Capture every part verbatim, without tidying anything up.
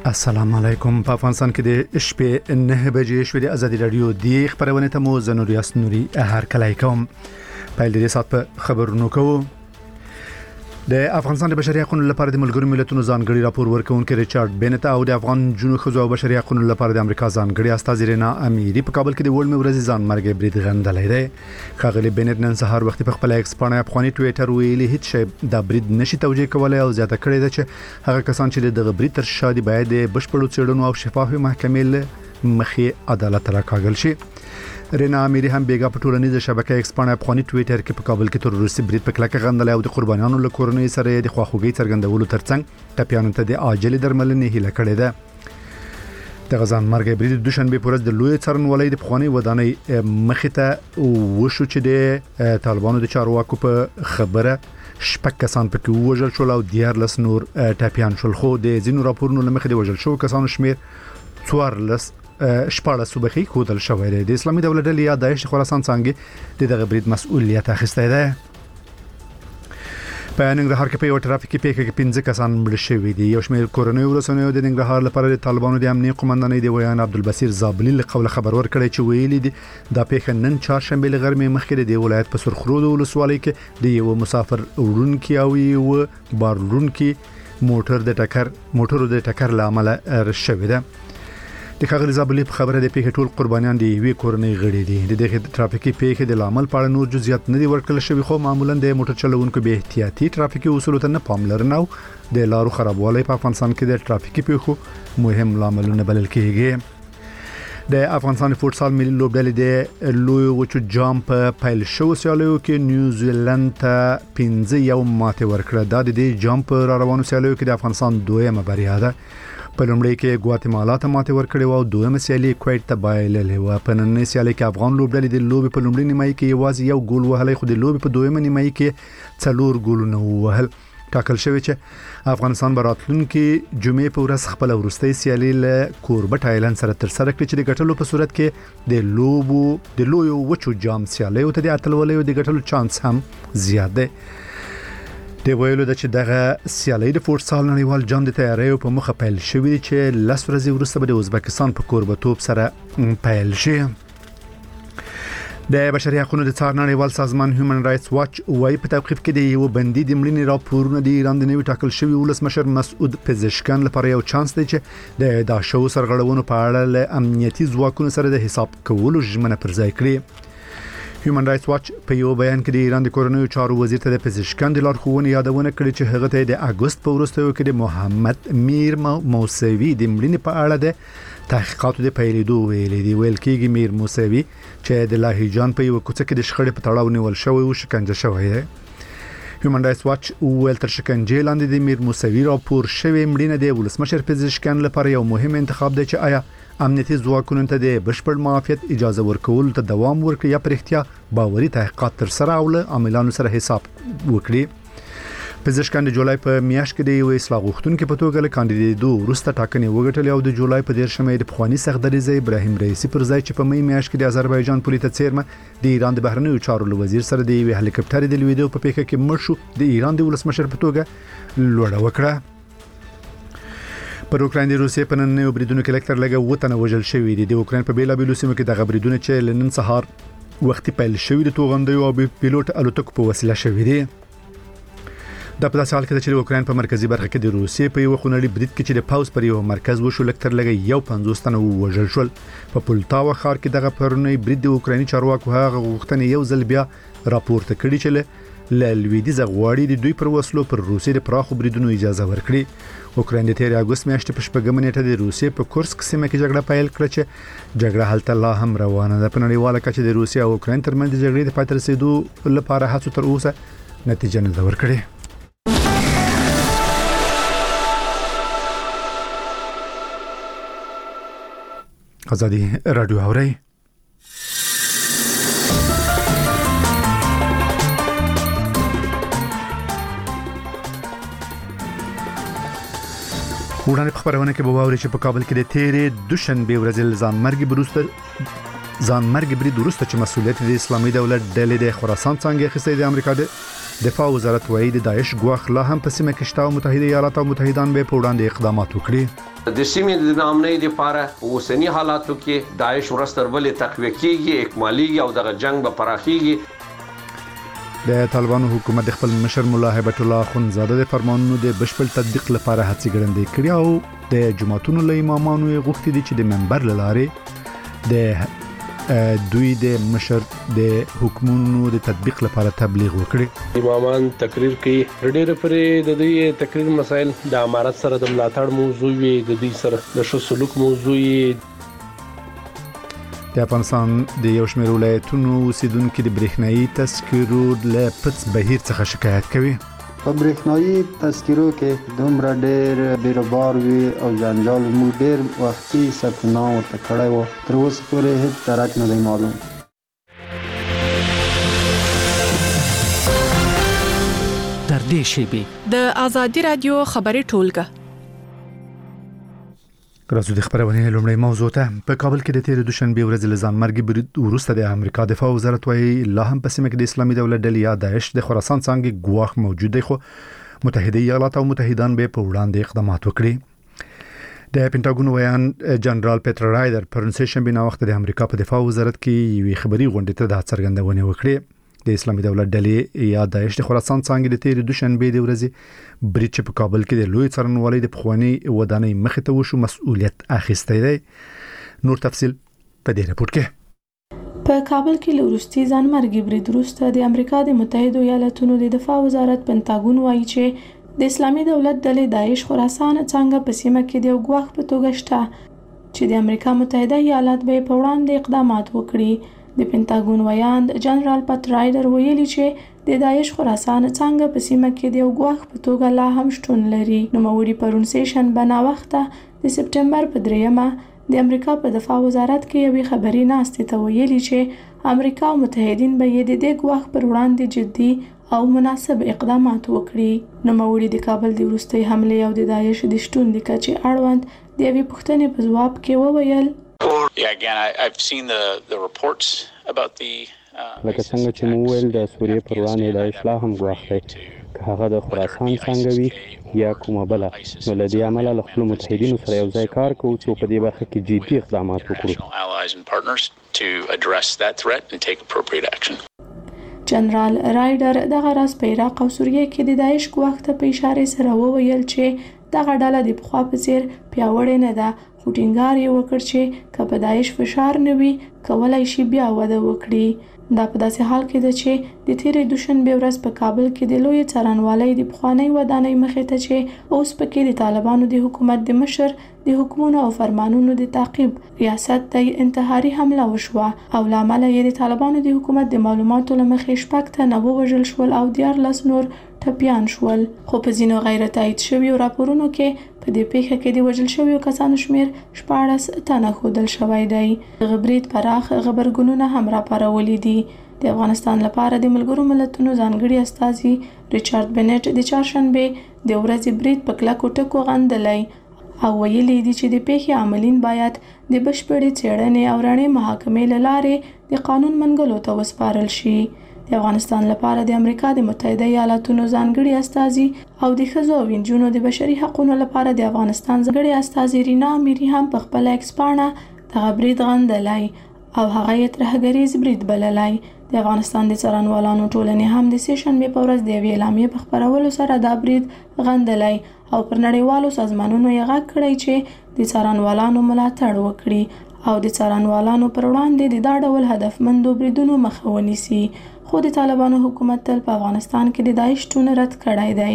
السلام علیکم. په افغانستان کې د شپې نه بجې شوې د ازادي رادیو د خبرونه ته مو زنور یاسنوري هر کله کوم په دې سات په خبرونو کوو. د افغانستان د بشري حقوقو لپاره د ملګرو ملتونو ځانګړي راپور ورکونکي ریچارډ بینت او د افغان جنوب خزو بشري حقوقو لپاره د امریکا ځانګړي استاذ رینا اميري په کابل کې د وړمې ورځې ځان مرګ برید غندلې ده. خاغلی بینت نن سهار وخت په خپل ایکس باندې افغاني ټوئیټر ویلي هیڅ شی د برید نشي توجیه کولای او زیاته کړې ده چې هغه کسان چې د برید تر شا دي باید د بشپړو څېړنو او شفافي محکمې مخې عدالت راکاږل شي. رینا اميري هم بیګا په ټولنیزه شبکې ایکس باندې افغاني ټوئیټر کې په کابل کې تر روسي برید په کلکه غندل او د قربانیانو له کورنۍ سره د خواخوږي څرګندولو ترڅنګ ټپيانو ته د عاجل درملنې هیله کړې ده. د غزان مرګ برید د دوشنبه پورز د لوی څرنولۍ د پخوانی ودانۍ مخې ته وشو چې د طالبانو د چارواکو په خبره شپږ کسان پکې وژل شول او دیارلس نور ټپيان شول. خو د زینو راپورونو لمخې د وژل شو کسانو شمیر څوارلس شپاړه صوبخي کودل شوې ده. د اسلامي دولت ډلې یا داعش خراسان څنګه د دغه برید مسؤلیت اخیسته ده. په ننګرهار کې په یو ټرافیکي پیښه کې پنځه کسان مړ شوي دي. یو شمېر کورنۍ ورسنیو د ننګرهار لپاره د طالبانو د امنیت قومندانۍ د ویان عبدالبصیر زابلی له قوله خبر ورکړی چې ویلي دي دا پیښه نن چهارشنبه له غرمې مخکې د ولایت په سرخرود ولسوالۍ کې د یو مسافر وړونکي او یو بارلونکي موټر د ټکر موټرو د ټکر لامل رشوي ده. د خاغلی زابلی په خبره د پیښې ټول قربانیان دي وی کورنۍ غړي دي. د دغه ټرافیکي پیښې د لامل په اړه نور جزئیات نه دي ورکړل شوی خو معمولا د موټر چلوونکو به احتیاطي ټرافیکي اصولو ته نه پاملرنه او د لارو خرابوالی په افغانستان کې د ټرافیکي پیښو مهم لاملونه بلل کېږي. د افغانستان فوتسال ملي لوبډلې د لوی وچو جام په پایل شو سیالیو کې نیوزیلند ته پنځه یو ماته ورکړه. دا د دې جام په روانو سیالیو کې د افغانستان دویمه بریا ده. په لومړی کې ګواتیمالا ته ماته ورکړې و او دویمه سیالي کویت ته بایللې و. په نننۍ سیالي کې افغان لوبډلې د لوبې په لومړي نیمایي کې یوازې یو ګول وهلی خو د لوبې په دویمه نیمایي کې څلور ګولونه ووهل. ټاکل شوی چې افغانستان به راتلونکي جمعې په ورځ خپل وروستۍ سیالي له کوربه تایلند سره ترسره کړي چې د ګټلو په صورت کې د لوبو د لویو وچو جام سیالیو ته د اتلولیو د ګټلو چانس هم زیات دی. د ویلو د چې دغه سیالي د فوتسال نړیوال جام د تیاریو په مخه پیل شوې چې لس ورځې وروسته به د ازبکستان په کوربتوب سره پیل شي. د بشري حقوقو د څار نړیوال سازمان هیومن رائټس واچ وايي په توقيف کې د یو بندي د مړینې راپورونه د ایران د نوي ټاکل شوی ولسمشر مسعود پزشکان لپاره یو چانس دی چې د داشو سرغړونو په اړه له امنیتي ځواکونو سره د حساب کولو ژمنه پر ځای کړې. هیومن رائټس واچ په یو بیان کې د ایران د کورنیو چارو وزیر ته د پزشکان د لارښوونې یادونه کړې چې هغه ته د اگست په وروستیو کې د محمد میر موسوي د مړینې په اړه د تحقیقاتو د پیلېدو ویلي دی. ویل کېږي میر موسوي چې د لاهیجان په یو کوڅه کې د شخړې په تړاو نیول شوی او شکنجه شوی دی. هیومن رائټس واچ ویل تر شکنجې لاندې د میر موسوي راپور شوی مړینه د ولسمشر پزشکان لپاره یو مهم انتخاب دی چې آیا امنیتي ځواکونو ته د بشپړ معافیت اجازه ورکول ته دوام ورکړي یا پر اختیار باوري تحقیقات تر سره او له عاملانو سره حساب وکړي. پزشکان د جولای په میاشت کې د یو اصلاح غوښتونکو په توګه له کاندیدېدو وروسته ټاکنې وګټلې او د جولای په دیرشمې د پخوانی سخدریزه ابراهیم رئیسی پر ځای چې په مې میاشت کې د آذربایجان پولیټ څیرمه د ایران د بهرنیو چارو وزیر سره د یو هلیکاپټر د لیدو په پیښه کې مړ شو د ایران د ولسمشر په توګه لوړه وکړه. پر اوکراین د روسیې په نننیو بریدونو کې لکتر لګه وطن وژل شوی دي. د اوکراین په بیلابیلو سیمو کې د غبريدونه چې لنن سهار وختي پیل شوی د توغندیو او پیلوټ الوتکو په وسیله شوی دي. د په داسې حال کې چې د اوکراین په مرکزی برخه کې د روسیې په یو خونړي برید کې چې د پاوز پر یو مرکز وشو لکتر لګه یو پنځوس تنه وژل شول. په پولتاوا ښار کې دغه پرونی برید د اوکرایني چارواکو هغه غوښتنې یو ځل بیا راپورته کړي چې له لویدیځ غواړي د دوی پر وسلو پر روسیې د پراخو بریدونو اجازه ورکړي. اوکراین د تیر اگست میاشتې په شپږمه نیټه د روسیې په کورسک سیمه کې جګړه پیل کړه چې جګړه هلته لا هم روانه ده. په نړیواله کچه د روسیې او اوکراین ترمنځ د جګړې د پای ته رسیدو لپاره هڅو تر اوسه نتیجه نه ده ورکړې. ازادي رادیو اوري وړاندې خبرونه کې به واوري چې په کابل کې د تیرې دوشنبه ورځې ځان مرګ بروسته ځانمرګ برید وروسته چې مسؤلیت د اسلامي دولت ډلې د خراسان څنګه اخیستی د امریکا د دفاع وزارت وایي د داعش ګواښ لا هم په سیمه کې شته او متحده ایالات او متحدان به په وړاندې اقدامات وکړي. د سیمې د نامنۍ لپاره اوسنی حالاتو کې داعش ورستربلې تقویه کیږي، اکمالي او دغه جنگ به پراخیږي. د طالبانو حکومت د خپل مشر مولا هیبت الله اخوندزاده د فرمانونو د بشپړ تطبیق لپاره هڅې ګړندې کړې او د جماعتونو له امامانو یې غوښتي دي چې د منبر له لارې د دوی د مشر د حکمونو د تطبیق لپاره تبلیغ وکړي. امامان تقریر کوي، ډېر پرې د دې تقریر مسائل د امارت سره د ملاتړ موضوع وي، د دې سره د ښه سلوک موضوع وي. د افغانستان د یو شمېر ولایتونو اوسیدونکو د برېښنايي تذکرو له پڅ بهیر څخه شکایت کوي. په برېښنايي تذکرو کې دومره ډېر بیروبار وي او جنجال مو ډېر وختي ثبت نام ورته کړی و، تر اوسه پورې هیڅ درک نه دی معلوم. تر دې شیبې د آزادي رادیو خبري ټولګه راځو د خبرونه لومړی موضوع ته. په کابل کې د تیر دوشنبه ورځ له ځانمرګي برید وروسته د امریکا دفاع وزارت وايي لا هم په سیمه کې د اسلامي دولت ډلې یا داعش د خراسان څنګه ګواښ موجود دی، خو متحده ایالات او متحدان به په وړاندې اقدامات وکړي. د پینټاګون ویان جنرال پیټر رایډر پرنسي شنبه نو وخت د امریکا په دفاع وزارت کې یوې خبري غونډه ته د څرګندونه وکړه. د اسلامي دولت ډلې یا داعش د خراسان څنګه د تیر دوشنبه د ورځې برید په کابل کې د لوی څارنوالۍ د پخوانی ودانۍ مخې ته وشو مسؤلیت اخیستی دی. نور تفصیل په دې رپورت کې. په کابل کې لورستي ځانمرګي برید وروسته د امریکا د متحده ایالاتونو د دفاع وزارت پینټاګون وایي چې د اسلامي دولت ډلې داعش خراسان څنګه په سیمه کې د ګواښ په توګه شته چې د امریکا متحده ایالات به په وړاندې اقدامات وکړي. د پینټاګون ویاند جنرال پیټر رایډر ویلي چې د داعش خراسان څنګه په سیمه کې د ګواښ په توګه لا هم شتون لري. نوموړي پرون سیشن بنا وخته د سپټمبر په دریمه د امریکا په دفاع وزارت کې یوې خبري ناستې ته ویلي چې امریکا او متحدین به د دې ګواښ پر وړاندې جدي او مناسب اقدامات وکړي. نوموړي د کابل د وروستۍ حملې او د داعش د شتون د کچې اړوند د یوې پوښتنې په ځواب کې وویل Yeah, again, I, I've seen the, the reports about the... لکه څنګه چې مو ویل د سوریې پر وړاندې د اصلاح هم ګواښ دی، که هغه د خراسان څنګه وي یا کومه بله، نو له دې امله له خپلو متحدینو سره یو ځای کار کوو چې په دې برخه کې جدي اقدامات وکړو. جنرال رایډر دغه راز په عراق او سوریه کې د داعش ګواښ ته په اشاره سره وویل چې دغه ډله د پخوا په څیر پیاوړې نه ده، خو ټینګار یې وکړ چې که په داعش فشار نه وي کولای شي بیا وده وکړي. دا په داسې حال کې ده چې د تیرې دوشنبه ورځ په کابل کې د لوی څارنوالۍ د پخوانی ودانۍ مخې ته چې اوس پکې د طالبانو د حکومت د مشر د حکمونو او فرمانونو د تعقیب ریاست ته انتحاري حمله وشوه او لامل یې د طالبانو د حکومت د معلوماتو لمخې شپږ تنه ووژل شول او دیارلس نور ټپیان شول. خو په ځینو غیر تایید شویو راپورونو کې په دې پیښه کې د وژل شویو کسانو شمیر شپاړس تنه ښودل شوی دی. دغه برید پراخ غبرګونونه هم راپارولي دي. د افغانستان لپاره د ملګرو ملتونو ځانګړي استازي ریچارډ بنټ د چهارشنبه د ورځې برید په کلکو ټکو غندلی او ویلي دي چې د پیښې عاملین باید د بشپړې څېړنې او رڼې محاکمې له لارې د قانون منګلو ته وسپارل شي. د افغانستان لپاره د امریکا د متحده ایالاتونو ځانګړي استازي او د ښځو او نجونو د بشري حقوقو لپاره د افغانستان ځانګړي استازي رینا امیري هم په خپل ایکسپاڼه دغه برید غندلی او هغه یې ترهګریز برید بللی. د افغانستان د څارنوالانو ټولنې هم د سیشنبه په ورځ د یوې اعلامیې په خپرولو سره دا برید غندلی او پر نړیوالو سازمانونو یې غږ کړی چې د څارنوالانو ملاتړ وکړي او د څارنوالانو پر وړاندې د دا ډول هدفمندو بریدونو مخه ونیسي. خو د طالبانو حکومت تل په افغانستان کې د داعش شتون رد کړی دی.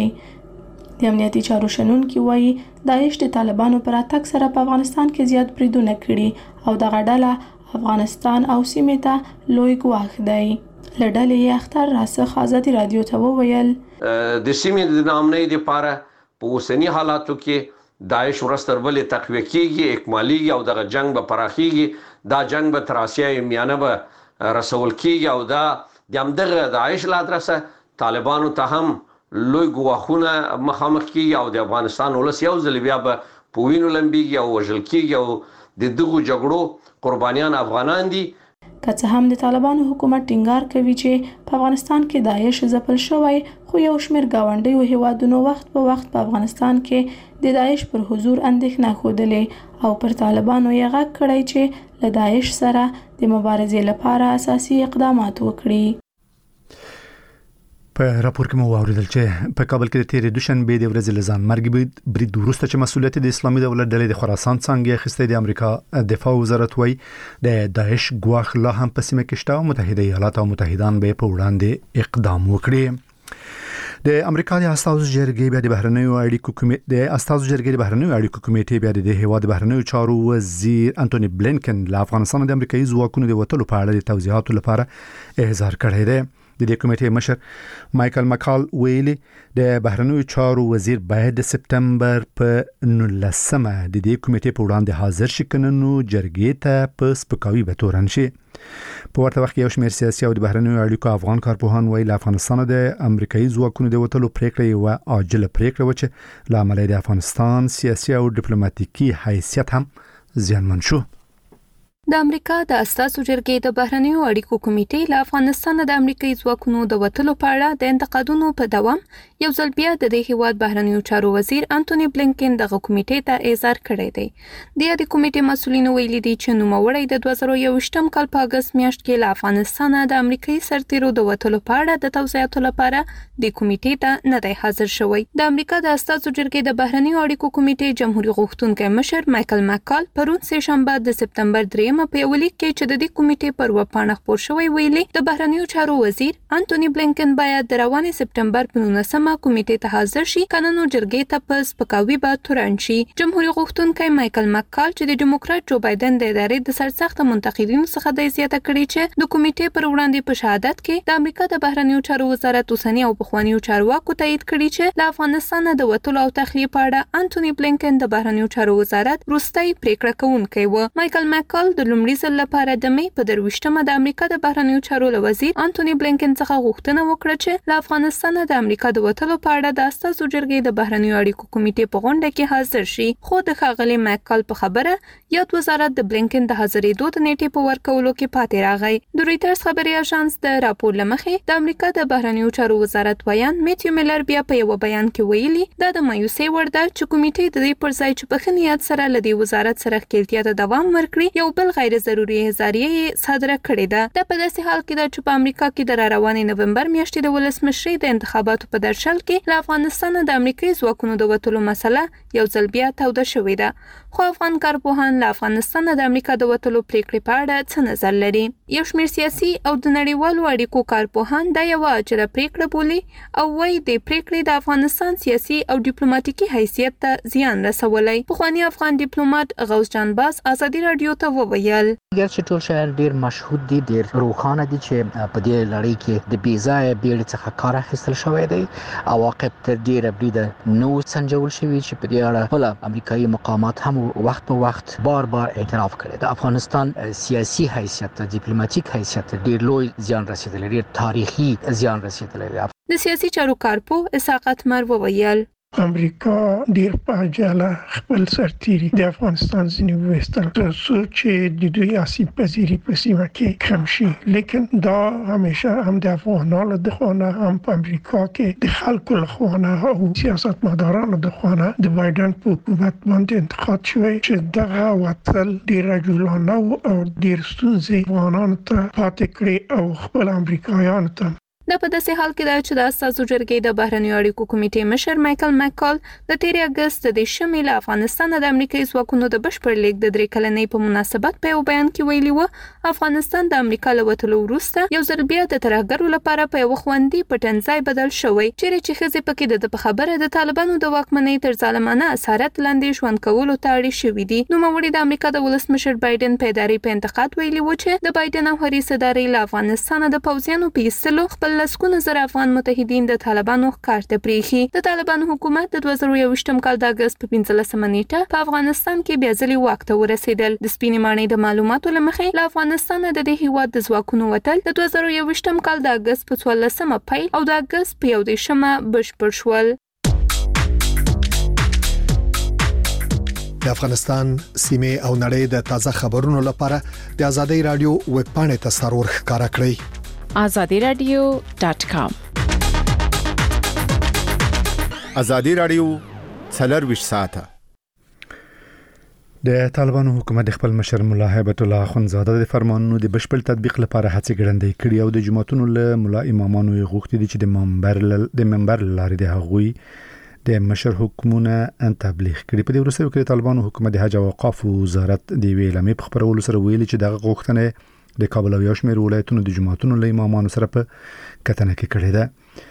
د امنیتي چارو شنونکي وایي داعش د طالبانو پر اتک سره په افغانستان کې زیات بریدونه کړي او دغه ډله افغانستان او سیمې ته لوی ګواښ دی. له ډلې یې اختر راسخ آزادي رادیو ته وویل د سیمې د نامنۍ لپاره په اوسني حالاتو کې داعش ورستربلې تقویه کیږي، اکمالي او دغه جنگ به پراخیږي. دا جنگ به تر اسیا میانه به رسول کیږي او دا د همدغه داعش له ادرسه طالبانو ته هم لوی ګواښونه مخامخ کیږي او د افغانستان ولس یو ځل بیا به په وینو لمبیږي او وژل کیږي او د دغو جګړو قربانیان افغانان دي. که څه هم د طالبانو حکومت ټینګار کوي چې په افغانستان کې داعش ځپل شوی، خو یو شمېر ګاونډیو هیوادونو وخت په وخت په افغانستان کې د داعش پر حضور اندېښنه ښودلې او پر طالبانو یې غږ کړی چې له داعش سره د مبارزې لپاره اساسي اقدامات وکړي. په راپور کې مو واوریدل چې په کابل کې د تیرې دوشنبه د ورځې لزان مرګ برید وروسته چې مسؤلیت د اسلامي دولت ډلې د خراسان څنګه اخیسته د امریکا دفاع وزارت وایي د داعش ګواښ لا هم په سیمه کې شته او متحده ایالات او متحدان به په وړاندې اقدام وکړي. د امریکا د استازو جرګې بیا د بهرنیو اړیکو کمیټې د استازو جرګې د بهرنیو اړیکو کمیټې بیا د هیواد بهرنیو چارو وزیر انټونی بلینکن له افغانستان د امریکایي ځواکونو د وټلو په اړه د توضیحاتو لپاره احضار کړی دی. د دې کمیټې مشر مایکل مکال ویلي د بهرنیو چارو وزیر باید د سپتمبر په نولسمه د دې کمیټې په وړاندې حاضر شي کنه نو جرګې ته په سپکاوي به تورن شي. په ورته وخت کې یو شمېر سیاسي او د بهرنیو اړیکو افغان کارپوهان ویلي له افغانستان د امریکایي ځواکونو د وټلو پریکړه یو عاجله پریکړه و چې له امله د افغانستان سیاسي او ډیپلوماټیکي حیثیت هم زیانمن شو. د امریکا د اساسو جرګې د بهرنیو اړیکو کمیټې له افغانستان د امریکایي ځواکونو د وټلو په اړه د انتقادونو په دوام یو ځل بیا د دې هیواد بهرنیو چارو وزیر انټونی بلینکن دغه کمیټې ته احضار کړی دی. د دې کمیټې مسؤلینو ویلي دي چې نوموړی د دوه زره یوویشتم کال په اگست میاشت کې له افغانستان د امریکایي سرتیرو د وټلو په اړه د توضیحاتو لپاره د کمیټې ته نه دی حاضر شوی. د امریکا د اساسو جرګې د بهرنیو اړیکو کمیټې جمهوریت غوښتونکي مشر مایکل مکال پرون سه شنبه د سپتمبر درې په یو لیک کې چې د دې کمیټې پر وپاڼه خپور شوی ویلي د بهرنیو چارو وزیر انټونی بلینکن باید د روانې سپتمبر په نولسمه کمیټې ته حاضر شي کنه نو جرګې ته په سپکاوي به تورن شي. جمهوریت غوښتونکي مایکل مکال چې د ډیموکرات جو بایدن د ادارې د سرسخت منتقدینو څخه د زیاته کړي چې د کمیټې پر وړاندې په شهادت کې د امریکا د بهرنیو چارو وزارت اوسنی او پخوانیو چارواکو تایید کړي چې د افغانستان د وټلو او تخلیه په اړه انټونی بلینکن د بهرنیو چارو وزارت وروستۍ پریکړه کوونکی و. مایکل مکال د لومړي ځل لپاره د مې په درویشتمه د امریکا د بهرنیو چارو وزیر انټونی بلینکن څخه غوښتنه وکړه چې له افغانستان د امریکا د وټلو په اړه د استازو جرګې د بهرنیو اړیکو کمیټې په غونډه کې حاضر شي. خو د ښاغلي مکال په خبره یاد وزارت د بلینکن د حاضرېدو د نیټې په ورکولو کې پاتې راغی. د رویټرز خبري اژانس د راپور لمخې د امریکا د بهرنیو چارو وزارت ویان میتیو میلر بیا په یو بیان کې ویلي دا د مایوسۍ وړ ده چې کمیټې د دې پر ځای چې په ښه نیت سره له دې وزارت سره ښکیلتیا ته دوام ورکړي یو بل غیر ضروري احضاریه صادره کړې ده. دا په داسې حال کې ده چې په امریکا کې د راروانې نومبر میاشتې د ولسمشرۍ د انتخاباتو په درشل کې له افغانستان د امریکایي ځواکونو د وټلو مسله یو ځل بیا توده شوې ده. خو افغان کارپوهان له افغانستان د امریکا د وټلو پریکړې په اړه څه نظر لري؟ یو شمېر سیاسي او د نړیوالو اړیکو کارپوهان دا یو عاجله پریکړه بولي او وایي د پریکړې د افغانستان سیاسي او ډیپلوماټیکي حیثیت ته زیان رسولی. پخوانی افغان ډیپلوماټ غوث جان باز ازادي رادیو ته وویل ډیر چې ټول شهر ډیر مشهود دي، ډیر روښانه دي چې په دې لړۍ کې د بیځای بیړې څخه کار اخیستل شوی دی. عواقب تر ډیره بریده نو سنجول شوي چې په دې اړه خپل امریکایي مقامات هم وخت په وخت بار بار اعتراف کړی. د افغانستان سیاسي حیثیت ته ډیپلوماټیک حیثیت ډیر لوی زیان رسیدلی، ډیر تاریخي زیان رسیدلی. د سیاسي چارو کارپو اسحاق مر وویل امریکا ډیر په عجله خپل سرتیري د افغانستان ځینې وویستل ترڅو چې د دوی اسید پذیري په سیمه کې کم شي. لیکن دا همیشه هم د افغانانو د خوانه هم په امریکا کې د خلکو له خوانه او سیاستمدارانو د خوانه د بایدن په حکومت باندې انتقاد شوی چې دغه وتل ډیر عجولانه او ډیر ستونزې افغانانو ته پاتې کړي او خپل امریکایانو ته. دا په داسې حال کې ده چې د استازو جرګې د بهرنیو اړیکو کمیټې مشر مایکل مکال د تیرې اگست د شمې له افغانستان د امریکایي ځواکونو د بشپړ لیږد د درې کلنۍ په مناسبت په یو بیان کې ویلي و افغانستان د امریکا له وتلو وروسته یو ځل بیا د ترهګرو لپاره په یو خوندي پټنځای بدل شوی چیرې چې ښځې پکې د خبره د طالبانو د واکمنۍ تر ظالمانه اسارت لاندې ژوند کولو ته اړ شوي دي. نوموړي د امریکا د ولسمشر بایدن په ادارې په انتقاد ویلي و چې د بایدن او هریس ادارې له افغانستان د پوځیانو په ایستلو خپل لسګونه زره افغان متحدین د طالبانو ښکار ته پریښي. د طالبانو حکومت د دوه زره یوویشتم کال د اګست په پنځلسمه نیټه په افغانستان کې بیا ځلې واک ته ورسېدل. د سپینې ماڼۍ د معلوماتو له مخې له افغانستان د دې هیواد د ځواکونو وتل د دوه زره یوویشتم کال د اګست په څوارلسمه پیل او د اګست په یو دېرشمه بشپړ شول. د افغانستان سیمه او نړۍ د تازه خبرونو لپاره د آزادۍ رادیو ویب پاڼې ته سرور ښکارا کړئ آزادی رادیو ډاٹ کام. آزادی رادیو څلرویشت ساعته. د طالبانو حکومت خپل مشر مولا هیبت الله اخونزاده د فرمانونو د بشپړ تطبیق لپاره هڅې ګړندې کړې او د جماعتونو له مولا امامانو غوښتي دي چې د منبر د منبر لارې د هغوی د مشر حکومتونه ان تبلیغ کړي. په دې ورسره کې طالبانو حکومت د حج او اوقاف وزارت د ویلامې په خبرولو سره ویلي چې دغه غوښتنه د کابل او یوشمیر ولایتونو د جماعتونو له امامانو سره په کتنه کې کړې ده.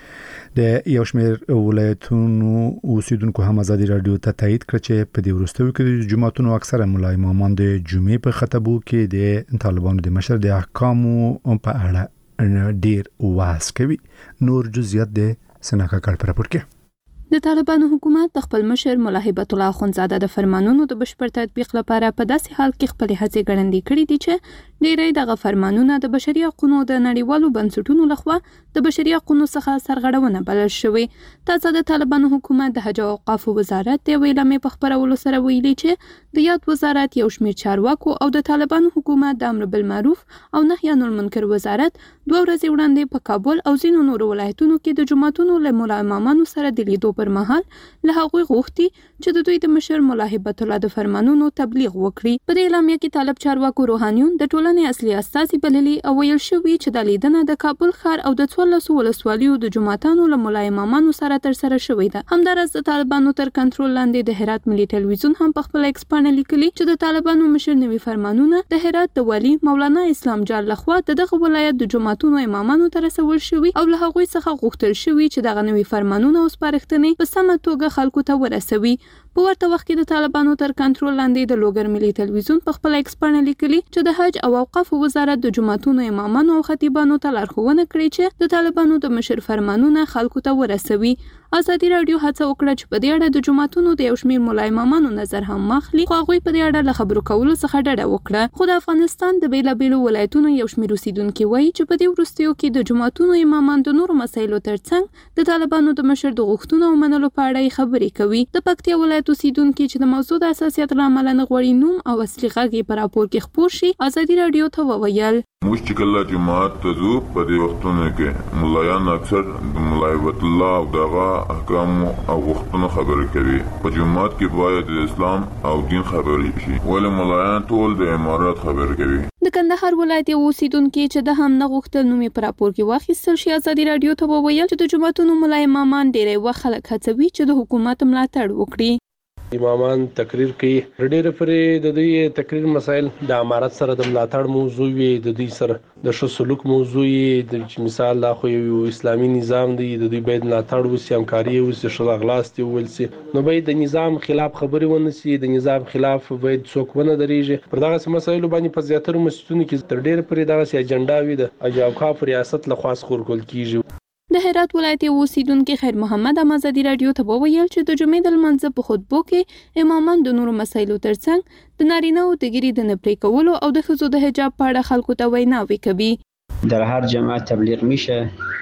د یوشمیر ولایتونو اوسیدونکو هم آزادي رادیو ته تایید کړ چې په دې ورستیو کې د جماعتونو اکثره مولا امامان د جمعې په خطبو کې د طالبانو د مشر د احکامو په اړه ډیر واس کوي. نور جزئیات د سناکا کار پر راپور کې. د طالبانو حکومت د خپل مشر مولا هیبت الله اخونزاده د فرمانونو د بشپړ تطبیق لپاره په داسې حال کې خپل هڅې ګړندې کړې دي چې ډېری دغه فرمانونه د بشري حقوقو د نړیوالو بنسټونو لخوا د بشري حقوقو څخه سرغړونه بلل شوې. تازه د طالبانو حکومت د حج او اوقاف وزارت د ویلامې په خبرولو سره ویلي چې د یاد وزارت یو شمېر چارواکو او د طالبانو حکومت د امر بالمعروف او نهي عن المنکر وزارت دوه ورځې وړاندې په کابل او ځینو نورو ولایتونو کې د جماعتونو له مولا امامانو سره د لیدو پر مهال له هغوی غوښتي چې د دوی د مشر مولا هیبت الله د فرمانونو تبلیغ وکړي. په دې اعلامیه کې طالب چارواکو روحانیون د ټولنې اصلي استازي بللي او ویل شوی چې د لیدنه د کابل ښار او د څوارلسو ولسوالیو د جماعتانو له مولا امامانو سره ترسره شوې ده. همدارس د طالبانو تر کنټرول لاندې د هرات ملي ټلویزیون هم په خپل ایکس باندې لیکلي چې د طالبانو مشر نوي فرمانونه د هرات د والی مولانا اسلام جان لخوا دغه ولایت د جماعتونو امامانو ته رسول شوی او له هغوی څخه غوښتل شوی چې دغه نوي فرمانونه او سپارښتنې په سمه توګه خلکو ته ورسوي. په ورته وخت کې د طالبانو تر کنټرول لاندې د لوګر ملي ټلویزیون په خپل ایکس باندې لیکلي چې د حج او اوقاف وزارت د جماعتونو امامانو او خطیبانو ته لارښوونه کړې چې د طالبانو د مشر فرمانونه خلکو ته ورسوي. آزادي رادیو هڅه وکړه چې په دې اړه د جماعتونو د یو شمېر مولا امامانو نظر هم واخلي، خو هغوی په دې اړه له خبرو کولو څخه ډډه وکړه. خو د افغانستان د بیلابیلو ولایتونو یو شمېر اوسیدونکي وایي چې په دې وروستیو کې د جماعتونو امامان د نورو مسایلو ترڅنګ د طالبانو د مشر د غوښتنو او منلو په اړه خبرې کوي. د پکتیا ولایت اوسیدونکي چې د موضوع د حساسیت له امله نه غواړي نوم او اصلي غږ یې په راپور کې خپور شي، آزادي رادیو ته وویل موږ چې کله جماعت ته ځو په دې وختونو کې ملایان اکثر د مولا هیبت الله او دغه احکام او غوښتنو خبرې کوي. په جماعت کې باید د اسلام او دین خبرې شي، ولې ملایان ټول د امارات خبرې کوي. د کندهار ولایت یو اوسیدونکي چې د هم نه غوښتل نوم په راپور کې واخیستل شي، آزادي رادیو ته وویل چې د جماعتونو مولا امامان ډېری وخت خلک هڅوي چې د حکومت ملاتړ وکړي. امامان تقریر کوي ډېر پرې د دې تقریر مسائل د امارت سره د ملاتړ موضوع وي، د دې سره د ښه سلوک موضوع وي. د مثال لا خو یو اسلامي نظام دی، د دې باید ملاتړ وشي، همکاري وشي، ښه اغلاس دی ولسي، نو باید د نظام خلاف خبرې ونشي، د نظام خلاف باید څوک ونه درېږي. پر دغه مسایلو باندې په زیاتره مسجدونو کې تر ډېر پرې دغه اجنډا وي د اوقاف ریاست لخوا خور کول کیږي. د هرات ولایت اوسیدونکو خیر محمد هم آزادي رادیو ته وویل چې د جمعې د لمانځه په خطبو کې امامان د نورو مسایلو ترڅنګ د نارینه او د ګیري د نه پرې کولو او د ښځو د حجاب په اړه خلکو ته ویناوې کوي. در هر جماعت تبلیغ میشه،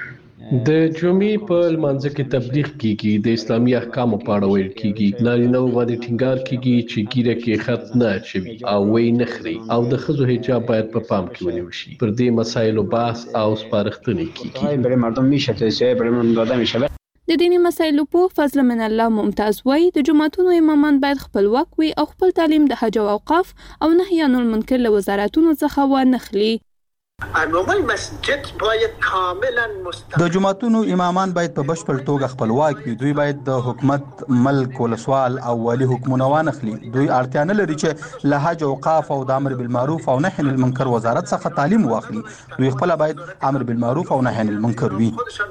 د جمعې په لمانځه کې تبلیغ کیږي، د اسلامي احکامو په اړه ویل کیږي، نارینه باندې ټینګار کیږي چې ګیره کې خط نه اچوي او وی نه خري او د ښځو حجاب باید په پام کې ونیول شي. پر دې مسایلو بحث او سپارښتنې کیږي. برای مردم میشه توصیه برای مردم داده میشه. د دینی مسایلو په فضل من الله ممتاز وای د جماعتونو امامان باید خپلواک وي او خپل تعلیم د حج او اوقاف او نهي عن المنکر له وزارتونو څخه وانخلي. د جماعتونو امامان باید په بشپړ توګه خپلواک وي. دوی باید د حکومت، ملک، ولسوال او والی حکمونه وانخلي. دوی اړتیا نه لري چې له حج او اوقاف او د امر بالمعروف او نهي عن المنکر وزارت څخه تعلیم واخلي. دوی خپل باید امر بالمعروف او نهي عن المنکر وي.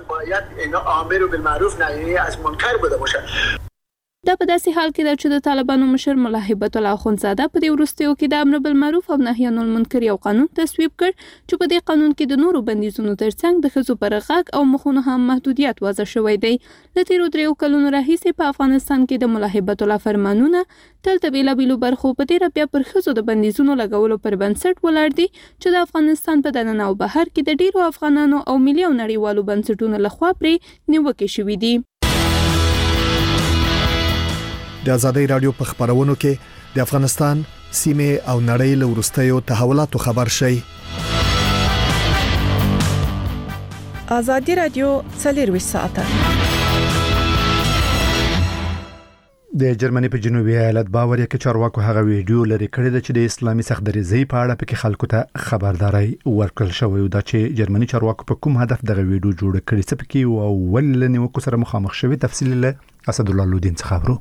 دا په داسې حال کې ده چې د طالبانو مشر مولا هیبت الله اخونزاده په دې وروستیو کې د امر بالمعروف او نهي عن المنکر یو قانون تصویب کړ چې په دې قانون کې د نورو بندیزونو ترڅنګ د ښځو پر غږ او مخونو هم محدودیت وضع شوی دی. د تیرو دریو کلونو راهیسې په افغانستان کې د مولا هیبت الله فرمانونه تل د بیلابیلو برخو په تیره بیا پر ښځو د بندیزونو لګولو پر بنسټ ولاړ دي چې د افغانستان په دننه او بهر کې د ډیرو افغانانو او ملي او نړیوالو بنسټونو لخوا پرې نیوکې شوې دي. د آزادۍ رادیو په خبرونو کې د افغانستان سیمه او نړۍ له ورستیو تحولاتو خبر شي. ازادي رادیو څلور ساعته. د جرمني په جنوبي ایالت باوریا کې چارواکو هغه ویډیو لري کړی د چې د اسلامي سختدریزۍ په اړه پکې خلکو ته خبرداري ورکړل شوې ده چې جرمني چارواکو په کوم هدف دغه ویډیو جوړ کړی څه پکې او ولني وکړه مخامخ شوی. تفصیل له اسد الله لودین څخه خبرو.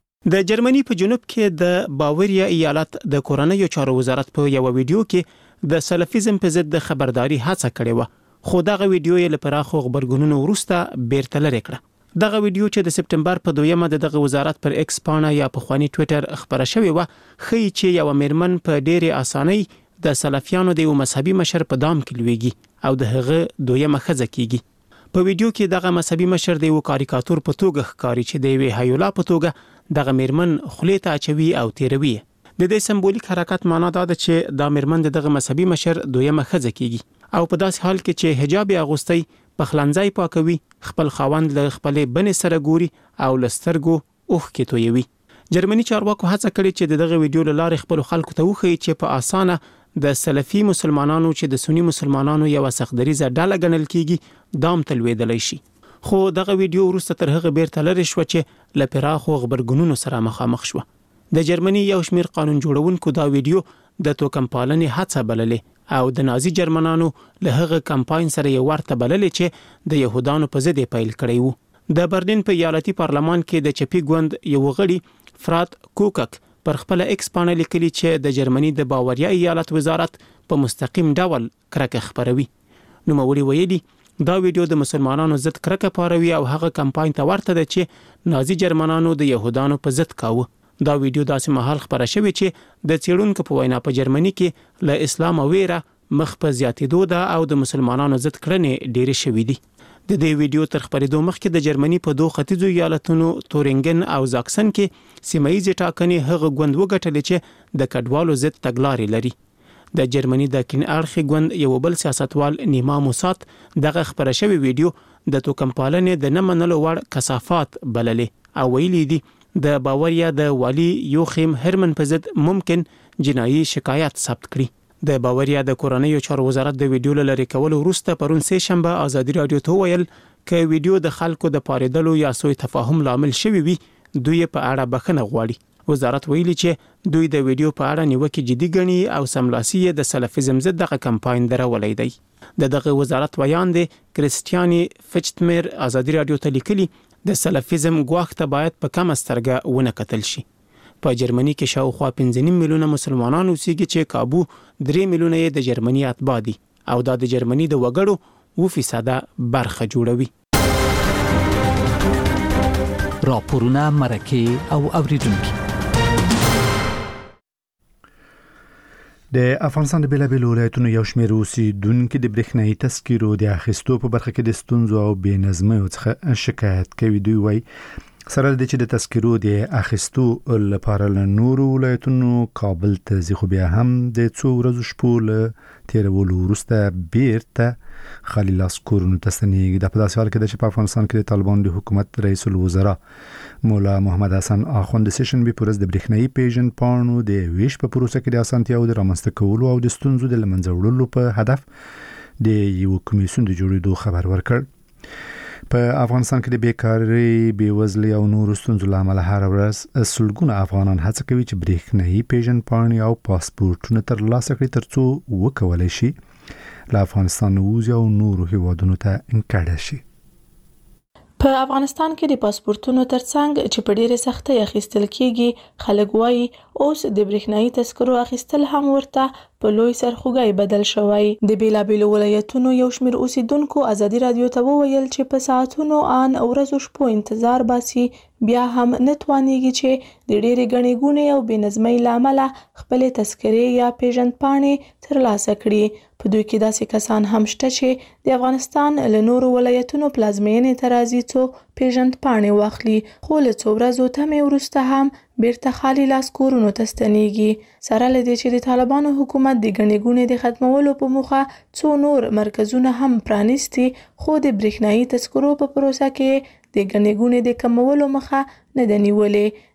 د جرمني په جنوب کې د باوریا ایالت د کورنیو چارو وزارت په یو ویډیو کې د سلفیزم په ضد د خبرداري هڅه کړې و، خو دغه ویډیو یې لپاره خو خبرګونونو وروسته بیرته لری کړه. دغه ویډیو چې د سپټمبر په دویمه د دغه وزارت پر ایکس پاڼه یا په خواني ټوئیټر خبره شوې و، خي چې یو میرمن په ډېرې اسانۍ د سلفیانو د یو مذهبي مشر په دام کې لويږي او د هغه دویمه خزه کیږي. په ویډیو کې دغه مذهبي مشر د یو کاریکاتور په توګه ښکاري چې د یو هیولا په توګه دغه میرمن خولې ته اچوي او تیروي. د دې سمبولیک حرکت معنا دا ده چې دا میرمن دغه مذهبي مشر دویمه خزه کیږي او په داسې حال کې چې حجاب اغوستي پخلنځای پاکوي، خپل خاوند له خپلې بنې سره ګوري او لسترګو اوخ کې تویوي. جرمني چارواکو هڅه کړې چې دغه ویډیو له لارې خپل خلکو ته وښيي چې په اسانه د سلفي مسلمانانو چې د سنی مسلمانانو یو سختدریزه ډله ګڼل کیږي دام تلويدلی شي. خو دغه ویډیو وروسته تر هغه بیرته لری شو چې له پراخو خبرګونونو سره مخامخ شو. د جرمني یو شمیر قانون جوړونکو دا ویډیو د توکم پالنې هڅه بللې او د نازي جرمنانو له هغه کمپاین سره یو ورته بللې چې د يهودانو په ضد پیل کړی وو. د برلین په ایالتي پارلمان کې د چپی ګوند یو غړي فرات کوکک پر خپل ایکس پاڼه لیکلي چې د جرمني د باوریا ایالت وزارت په مستقیم ډول کرکه خبروي. نو موري ویلي دا ویډیو د مسلمانانو ضد کرکه پاروي او هغه کمپاین ته ورته ده چې نازي جرمنانو د يهودانو په ضد کاوه. دا ویډیو داسې مهال خبره شوې چې د چیرونکو په وینا په جرمني کې له اسلام او ویره مخ په زیاتېدو ده او د مسلمانانو ضد کړنې ډېرې شوې دي. د دې ویډیو تر خبرېدو مخکې د جرمني په دوه ختیځو ایالتونو تورینګن او زاکسن کې سیمایي ټاکنې هغه ګوند وګټلې چې د کډوالو ضد تګلارې لري. د جرمني د کین اړخي ګوند یو بل سیاستوال نیما موسات دغه خبره شوی ویډیو د توکم پالنې د نه منلو وړ کثافات بللې او ویلي دي د باوریا د والی یوخیم هرمن په ضد ممکن جنایي شکایت ثبت کړي. د باوریا د کورنیو چارو وزارت د ویډیو لری کول وروسته پرون سه شنبه ازادي رادیو ته ویل ک ویډیو د خلکو د پاریدلو یا سوء تفاهم لامل شوی وي دوی په اړه بخښنه غواړي. وزارت ویلي چې دوی د ویډیو په اړه نیوکه جدي ګڼي او سملاسي د سلفیزم ضد دغه کمپاین درولې دی. د دغه وزارت بیان دی کریسټیاني فچتمر ازادي رادیو ته لیکلي د سلفیزم ګواښ ته باید په کم سترګه ونه کتل شي. په جرمني کې شاوخوا پنځه میلیونه مسلمانان اوسېږي چې کابو درې میلیونه یې د جرمني اتباع دي او دا د جرمني د وګړو اووه فیصده برخه جوړوي. راپورونه مرکه او اوریدونکو د افغانستان د بیلابیل ولایتونو یو شمېر اوسېدونکي د برېښنايي تذکیرو د اخیستو په برخه کې د ستونزو او بې نظمیو څخه شکایت کوي. دوی وایي سره د چې د تذکیرو د اخیستو لپاره له نورو ولایتونو کابل ته ځي، خو بیا هم د څو ورځو شپو له تیرولو وروسته بیرته خالي لاس کورونو ته ستنېږي. دا په داسې حال کې ده چې په افغانستان کې د طالبانو د حکومت رئیس الوزرا مولا محمد حسن اخوند د سیشنبې په ورځ د برېښنايي پیژن پاڼو د ویش په پروسه کې د اسانتیاو د رامنځته کولو او د ستونزو د له منځه وړلو په هدف د یو کمیسیون د جوړېدو خبر ورکړ. په افغانستان کې د بیکاری، بیوزلۍ او نورو ستونزو له امله هر ورځ سلګونه افغانان هڅه کوي چې برېښنايي پیژن پاڼې او پاسپورټونه ترلاسه کړي ترڅو وکولای شي له افغانستان ووځي او نورو هیوادونو ته کډه شي. په افغانستان کې د پاسپورتونو ترڅنګ چې په ډېره سختۍ اخیستل کیږي، خلک وایي اوس د برېښنايي تذکرو اخیستل هم ورته په لوی سرخوږی بدل شوی. د بیلابیلو ولایتونو یو شمېر اوسیدونکو ازادي رادیو ته وویل چې په ساعتونو ان ورځو شپو انتظار باسي، بیا هم نه توانیږي چې د ډېرې ګڼې ګوڼې او بې نظمۍ له امله خپلې تذکرې یا پیژند پاڼې ترلاسه کړي. په دوی کې داسې کسان هم شته چې د افغانستان له نورو ولایتونو پلازمینې ته راځي څو پیژند پاڼې واخلي، خو له څو ورځو تمې وروسته هم بیرته خالي لاس کورونو ته ستنېږي. سره له دې چې د طالبانو حکومت د ګڼې ګوڼې د ختمولو په موخه څو نور مرکزونه هم پرانیستي، خو د برېښنايي تذکرو په پروسه کې د ګڼې ګوڼې د کمولو مخه نه ده نیولې.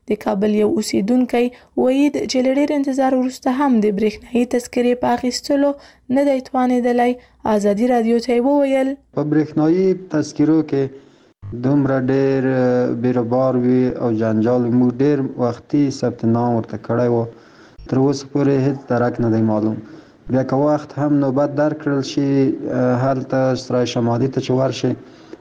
د کابل یو اوسیدونکو وایي چې له ډېر انتظار وروسته هم د برېښنايي تذکرې په اخیستلو نه دی توانېدلی. ازادي راډیو ته وویل په برېښنايي تذکرو کې دومره ډېر بیروبار وي او جنجال موږ ډېر وختي ثبت نام ورته کړی و، تر اوسه پورې هیڅ درک نه دی معلوم. بیا که وخت هم نوبت درکړل شي هلته سرای شمالي ته چې ورشي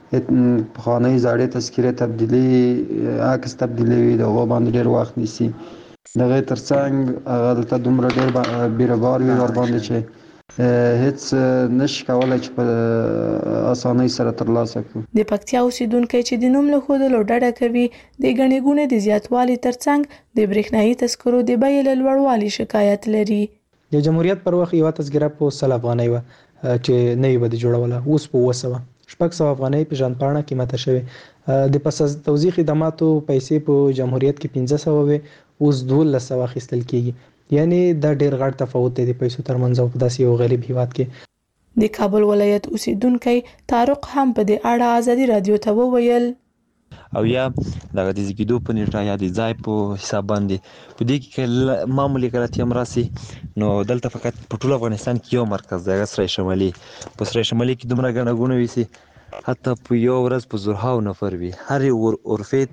پخوانۍ زړې تذکرې تبدیلي عکس تبدیلي وي، د هغو باندې ډېر وخت نیسي. د هغې تر څنګ هغلته دومره ډېر بیروبار وي ورباندې چې هیڅ نشي کولی چې په اسانۍ سره ترلاسه کړو. د پکتیا اوسیدونکي چې د نوم له ښودلو ډډه کوي د ګڼې ګوڼې د زیاتوالي ترڅنګ د برېښنايي تذکرو د بیې له لوړوالي شکایت لري. د جمهوریت پر وخت یو تذکره په سل افغانۍ و چې نه یې بده جوړوله، اوس په اوه سوه شپږ سوه افغانۍ په ژوندپاڼه قیمته شوې. د پس از توزیع خدماتو پیسې په جمهوریت کې پنځه سوه وې، اوس دولس سوه اخیستل کیږي. یعنی دا ډېر غټ تفاوت دی د پیسو ترمنځ او په داسې یو غریب هیواد کې. د کابل ولایت اوسیدونکی طارق هم په دې اړه ازادي راډیو ته وویل او یا دغه د زیږیدو په نیټه یا د ځای په حساب باندې په دې کې معمولی غلطي هم راسي. نو دلته فقط په ټول افغانستان کې یو مرکز دی، هغه سرای شمالي. په سرای شمالي کې دومره ګڼه ګوڼه وي چې حتی په یو ورځ په زرهاو نفر وي. هر عرفې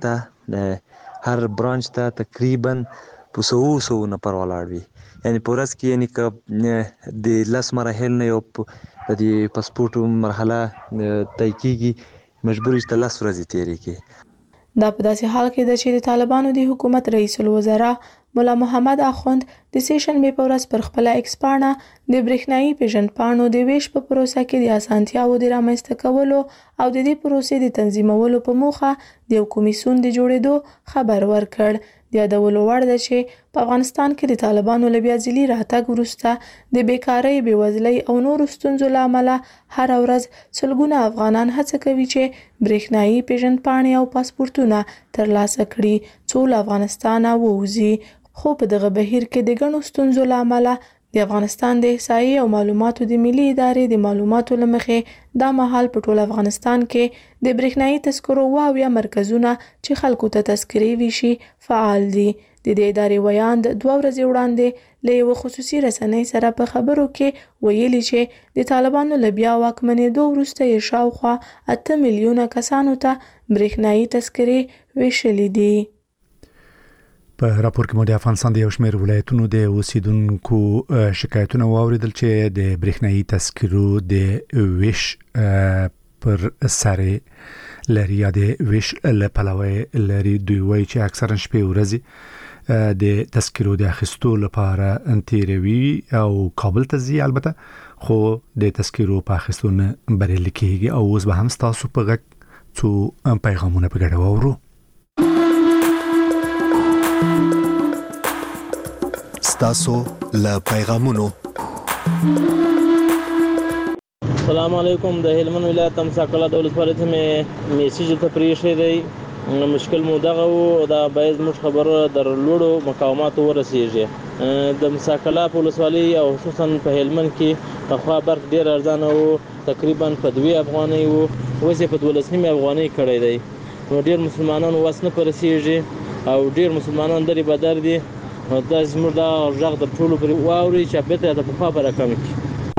ته هر برانچ ته تقریبا په سوو سوو نفر ولاړ وي. یعنی په ورځ کې یعنی که د لس مراحل نه یو د پاسپورټ مرحله طی کېږي مجبور یې ته لس ورځې تېرې کړې. دا په داسې حال کې ده چې د طالبانو د حکومت رئیس الوزرا مولا محمد اخوند د سې شنبې په ورځ پر خپله ایکس پاڼه د برېښنايي پیژندپاڼو د ویش په پروسه کې د اسانتیاوو د رامنځته کولو او د دې پروسې د تنظیمولو په موخه د یو کمیسیون د جوړېدو خبر ورکړ. د یادولو وړ ده چې په افغانستان کې د طالبانو له بیا ځلي راتګ وروسته د بیکارۍ، بېوزلۍ او نورو ستونزو له امله هره ورځ سلګونه افغانان هڅه کوي چې برېښنايي پیژندپاڼې او پاسپورټونه ترلاسه کړي څو له افغانستانه ووځي. خو په دغه بهیر کې د ګڼو ستونزو له امله د افغانستان د احصایې او معلوماتو د ملي ادارې د معلوماتو له مخې دا مهال په ټول افغانستان کې د برېښنايي تذکرو اوه اویا مرکزونه چې خلکو ته تذکرې ویشي فعال دي. د دې ادارې ویاند دوه ورځې وړاندې له یوه خصوصي رسنۍ سره په خبرو کې ویلي چې د طالبانو له بیا واکمنېدو وروسته یې شاوخوا اته میلیونه کسانو ته برېښنايي تذکرې ویشلې دي. په راپور کې مو د افغانستان د یو شمېر ولایتونو د اوسیدونکو شکایتونه واوریدل چې د برېښنايي تذکرو د ویش پر سر لري یا د ویش له پلوه لري. دوی وایي چې اکثرا شپې ورځې د تذکرو د اخیستو لپاره تیروي او کابل ته ځي، البته خو د تذکرو په اخیستو نه بریالي کېږي. او اوس به هم ستاسو په غږ څو پیغامونه په ګډه واورو. ستاسو له پیغامونو. السلام علیکم. د هلمند ولایت تمساقلا د ولسوالۍ ته مې میسیج ته پریښی دی. مشکل مو دغه و دا باید موږ خبره در لوړو مقاماتو ورسیږي. د مساقلا په ولسوالۍ او خصوصا په هلمند کې پخوا برق ډېر ارزانه و، تقریبا په دوې افغانۍ و، اوس یې په دولس نیمې افغانۍ کړی دی. نو ډېر مسلمانان وس نه پرسیږي او ډېر مسلمانان درې بدر دي. نو دا زموږ دا غږ د ټولو پرې واوري چې بېرته د پخوا به راکم کړي.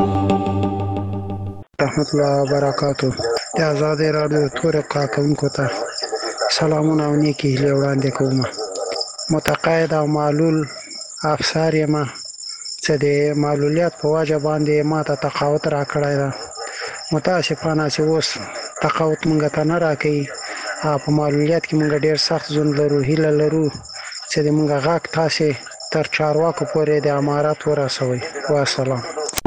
رحمت الله وبرکاتو. د ازادۍ راډیو تورې کارکوونکو ته سلامونه او نیکې هیلې وړاندې کوم. متقاعد او معلول افسر یم چې د معلولیت په وجه باندې ما ته تقاعد راکړی ده. متاسفانه چې اوس تقاعد مونږ ته نه راکوي او په معلولیت کې مونږ ډېر سخت ژوند لرو. هیله لرو چې د مونږ غږ تاسې تر چارواکو پورې د امارات ورسوئ. والسلام.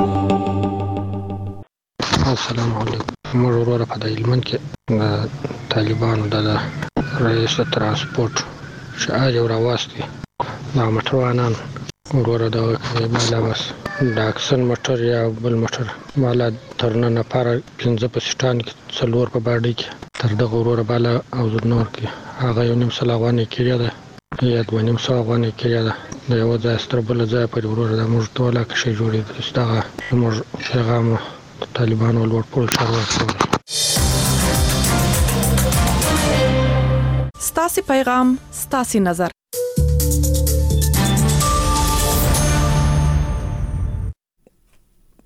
السلام علیکم. موږ وروره په د هلمند کې طالبانو د رئیس ترانسپورټ شعار یو راواستي دا موټروانان وروره دغه مالا بس د اکسن موټر یا بل موټر مالا تر نن لپاره پنځه په سټان کې څلور په باډۍ کې تر دغه وروره بالا او نور کې هغه یو نیم سل افغانۍ کېریا ده یا دوه نیم سوه افغانۍ کېریا ده. د یوه ځایه ستر بله ځایه پورې وروره دا موږ ته ولاکه شی جوړېدل. دغه زموږ پیغام طالبانو لوړ پوړ چارواکي. ستاسو پیغام ستاسو نظر.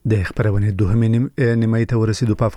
د خبرونه دوه نیمه ته ورسېدو په